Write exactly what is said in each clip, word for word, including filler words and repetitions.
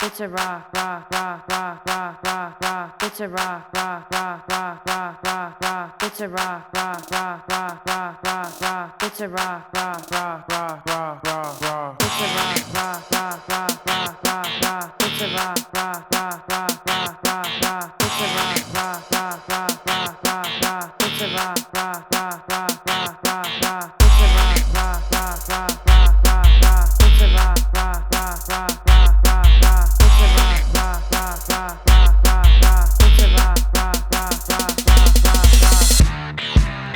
It's a rock, rock, rock, rock, rock, rock, rock. It's a rock, rock, rock, rock, rock, rock, rock. It's a rock, rock, rock, rock, rock, rock, rock. It's a rock, rock, rock, rock, rock, rock, rock. It's a rock, rock, rock, rock, rock, rock, rock. It's a rock, rock, rock, rock, rock, rock, rock. It's a rock, rock, rock, rock, rock, rock, rock. It's a rock, rock, rock, rock, rock, rock, rock. It's a rock, rock, rock, rock, rock, rock, rock. It's a rock, rock, rock, rock, rock, rock, rock. It's a rock, rock, rock, rock, rock, rock, rock. It's a rock, rock, rock, rock, rock, rock, rock.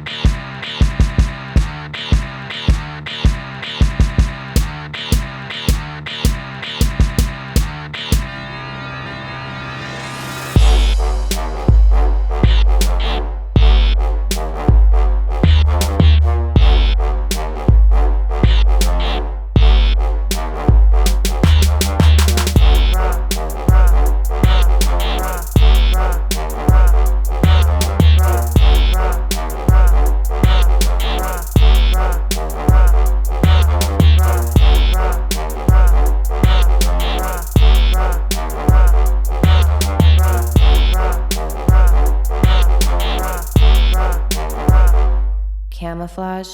Camouflage.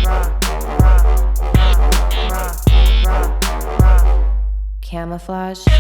Camouflage.